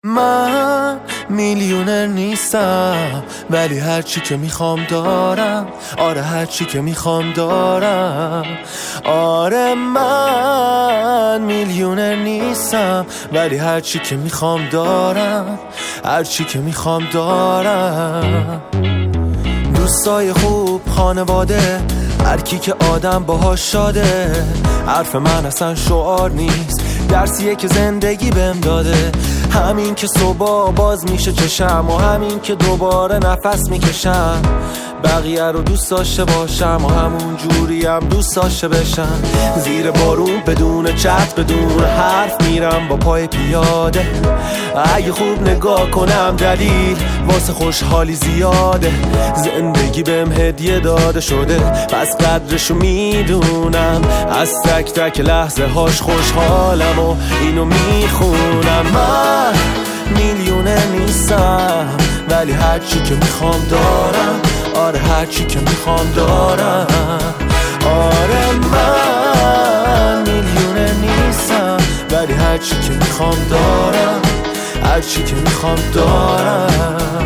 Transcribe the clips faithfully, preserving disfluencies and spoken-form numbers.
من میلیونر نیستم ولی هرچی که میخوام دارم. آره هرچی که میخوام دارم. آره من میلیونر نیستم ولی هرچی که میخوام دارم. هرچی که میخوام دارم. دوستای خوب، خانواده، هر کی که آدم باهاش شاده. حرف من اصلا شعار نیست، درسیه که زندگی بهم داده. همین که صبح باز میشه چشم و همین که دوباره نفس میکشم. بقیه رو دوست داشته باشم و همون جوری هم دوست داشته بشم. زیر بارون بدون چت بدون حرف میرم با پای پیاده. اگه خوب نگاه کنم دلیل واسه خوشحالی زیاده. زندگی بهم هدیه داده شده پس قدرشو میدونم. از تک تک لحظه هاش خوشحالم و اینو میخونم. من میلیونر نیستم ولی هرچی که میخوام دارم. آره هرچی که میخوام دارم. آره من میلیونر نیستم ولی هرچی که میخوام دارم. هرچی که میخوام دارم.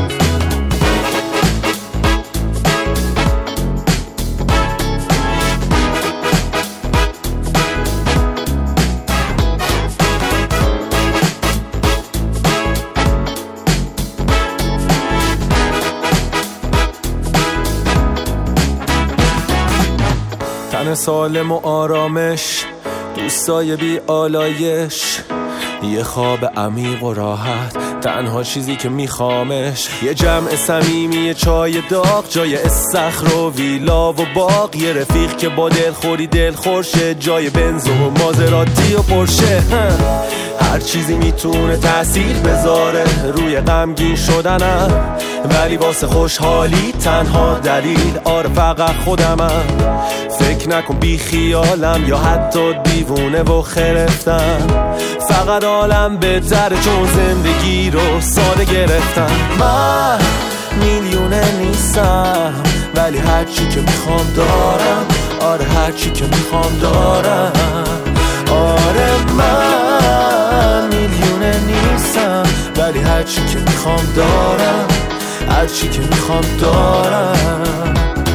تن سالم و آرامش، دوستای بی آلایش، یه خواب عمیق و راحت، تنها چیزی که میخوامش. یه جمع صمیمی، یه چای داغ جای استخر و ویلا و باغ. یه رفیق که با دلخوری دلخورشه جای بنز و مازراتی و پرشه. هر چیزی میتونه تأثیر بذاره روی غمگین شدنم، ولی واسه خوشحالی تنها دلیل آره فقط خودمم. فکر نکن بی خیالم یا حتی دیوونه و خرفتم. فقط عالم بهتره چون زندگی رو ساده گرفتم. من میلیونر نیستم ولی هرچی که میخوام دارم. آره هرچی که میخوام دارم. آره من میلیونر نیستم ولی هرچی که میخوام دارم. هرچی که میخوام دارم.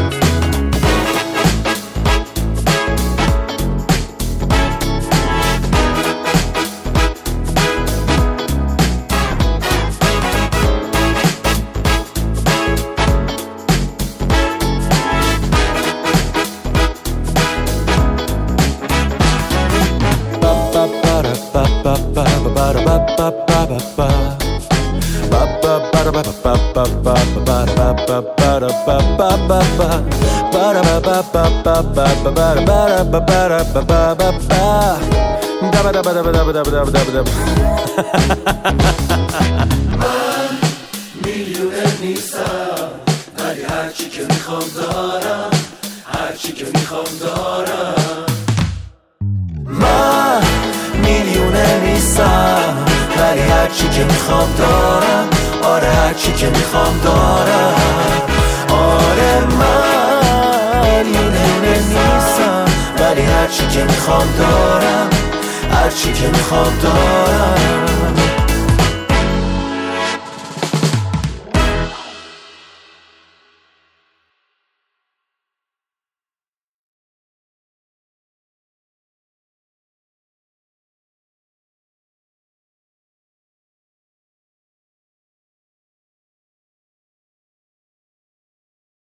من میلیونر نیستم ولی هرچی که میخوام دارم. هرچی که میخوام دارم. من میلیونر نیستم ولی هرچی که میخوام دارم. آره هرچی که میخوام دارم. آره من میلیونر نیستم ولی هرچی که میخوام دارم. هرچی که میخوام دارم.